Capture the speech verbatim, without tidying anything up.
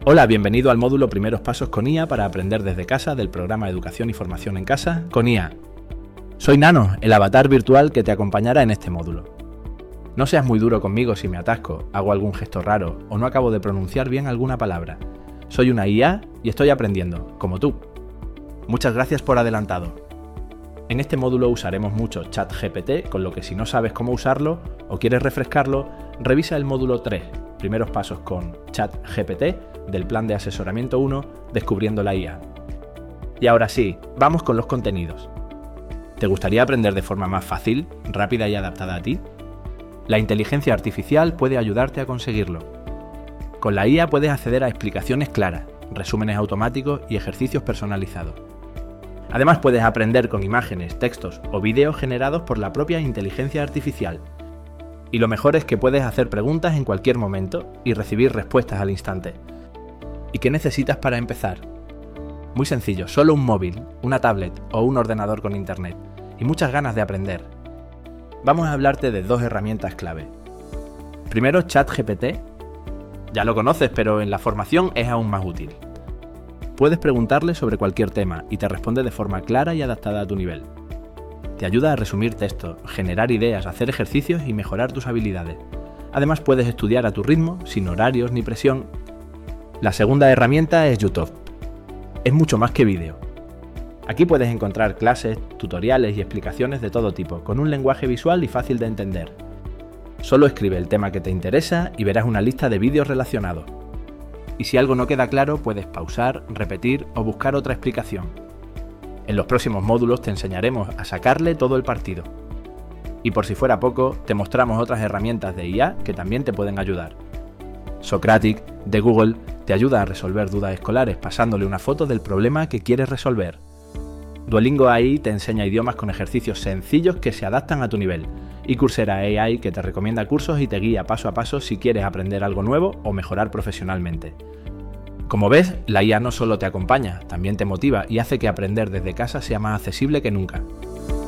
Hola, bienvenido al módulo Primeros Pasos con I A para aprender desde casa del programa Educación y Formación en Casa con I A. Soy Nano, el avatar virtual que te acompañará en este módulo. No seas muy duro conmigo si me atasco, hago algún gesto raro o no acabo de pronunciar bien alguna palabra. Soy una I A y estoy aprendiendo, como tú. Muchas gracias por adelantado. En este módulo usaremos mucho ChatGPT, con lo que si no sabes cómo usarlo o quieres refrescarlo, revisa el módulo tres, Primeros Pasos con ChatGPT, del plan de asesoramiento uno, Descubriendo la I A. Y ahora sí, vamos con los contenidos. ¿Te gustaría aprender de forma más fácil, rápida y adaptada a ti? La inteligencia artificial puede ayudarte a conseguirlo. Con la I A puedes acceder a explicaciones claras, resúmenes automáticos y ejercicios personalizados. Además puedes aprender con imágenes, textos o vídeos generados por la propia inteligencia artificial. Y lo mejor es que puedes hacer preguntas en cualquier momento y recibir respuestas al instante. ¿Y qué necesitas para empezar? Muy sencillo, solo un móvil, una tablet o un ordenador con internet y muchas ganas de aprender. Vamos a hablarte de dos herramientas clave. Primero, ChatGPT. Ya lo conoces, pero en la formación es aún más útil. Puedes preguntarle sobre cualquier tema y te responde de forma clara y adaptada a tu nivel. Te ayuda a resumir textos, generar ideas, hacer ejercicios y mejorar tus habilidades. Además puedes estudiar a tu ritmo, sin horarios ni presión. La segunda herramienta es YouTube. Es mucho más que vídeo. Aquí puedes encontrar clases, tutoriales y explicaciones de todo tipo, con un lenguaje visual y fácil de entender. Solo escribe el tema que te interesa y verás una lista de vídeos relacionados. Y si algo no queda claro, puedes pausar, repetir o buscar otra explicación. En los próximos módulos te enseñaremos a sacarle todo el partido. Y por si fuera poco, te mostramos otras herramientas de I A que también te pueden ayudar. Socratic, de Google, te ayuda a resolver dudas escolares pasándole una foto del problema que quieres resolver. Duolingo A I te enseña idiomas con ejercicios sencillos que se adaptan a tu nivel. Y Coursera A I que te recomienda cursos y te guía paso a paso si quieres aprender algo nuevo o mejorar profesionalmente. Como ves, la I A no solo te acompaña, también te motiva y hace que aprender desde casa sea más accesible que nunca.